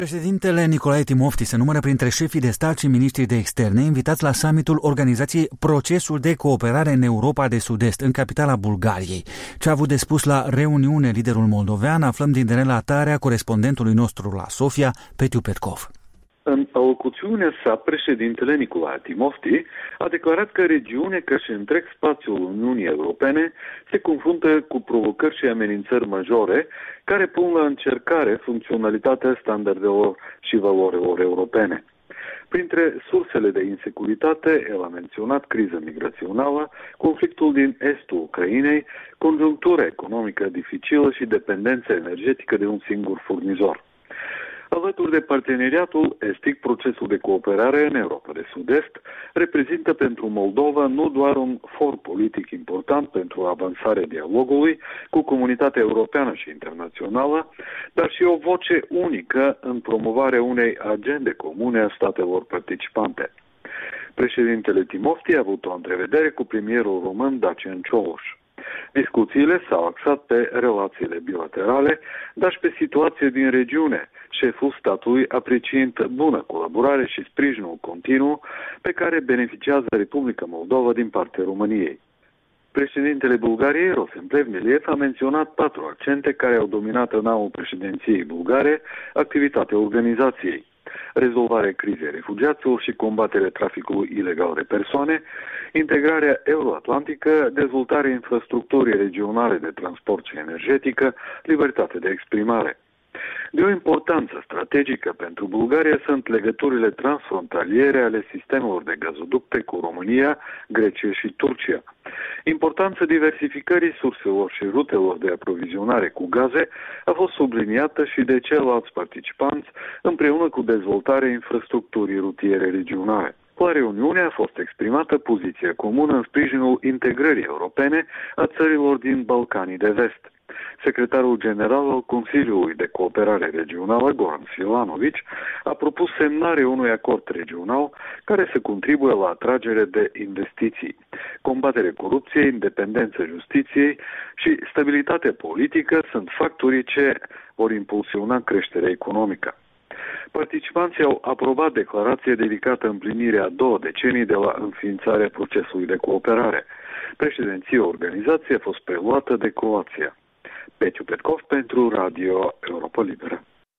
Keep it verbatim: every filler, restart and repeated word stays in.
Președintele Nicolae Timofti se numără printre șefii de stat și miniștrii de externe invitați la summitul organizației Procesul de Cooperare în Europa de Sud-Est, în capitala Bulgariei. Ce a avut de spus la reuniune liderul moldovean aflăm din relatarea corespondentului nostru la Sofia, Petiu Petkov. În alocuțiunea sa, președintele Nicolae Timofti a declarat că regiunea, ca și întreg spațiul Uniunii Europene, se confruntă cu provocări și amenințări majore care pun la încercare funcționalitatea standardelor și valorilor europene. Printre sursele de insecuritate, el a menționat criza migrațională, conflictul din estul Ucrainei, conjunctura economică dificilă și dependența energetică de un singur furnizor. Alături de parteneriatul estic, procesul de cooperare în Europa de Sud-Est reprezintă pentru Moldova nu doar un for politic important pentru avansarea dialogului cu comunitatea europeană și internațională, dar și o voce unică în promovarea unei agende comune a statelor participante. Președintele Timofti a avut o întrevedere cu premierul român Dacian Cioloș. Discuțiile s-au axat pe relațiile bilaterale, dar și pe situația din regiune, șeful statului apreciind bună colaborare și sprijinul continuu pe care beneficiază Republica Moldova din partea României. Președintele Bulgariei, Rosem Plevneliev, a menționat patru accente care au dominat în anul președinției bulgare activitatea organizației: rezolvarea crizei refugiaților și combaterea traficului ilegal de persoane, integrarea euroatlantică, dezvoltarea infrastructurii regionale de transport și energetică, libertate de exprimare. De o importanță strategică pentru Bulgaria sunt legăturile transfrontaliere ale sistemelor de gazoducte cu România, Grecia și Turcia. Importanța diversificării surselor și rutelor de aprovizionare cu gaze a fost subliniată și de ceilalți participanți împreună cu dezvoltarea infrastructurii rutiere regionale. La reuniune a fost exprimată poziția comună în sprijinul integrării europene a țărilor din Balcanii de Vest. Secretarul general al Consiliului de Cooperare Regională, Goran Silanovic, a propus semnarea unui acord regional care să contribuie la atragerea de investiții. Combaterea corupției, independența justiției și stabilitatea politică sunt factorii ce vor impulsiona creșterea economică. Participanții au aprobat declarația dedicată împlinirea a două decenii de la înființarea procesului de cooperare. Președinția organizației a fost preluată de Croația. Petiu Petkov pentru Radio Europa Liberă.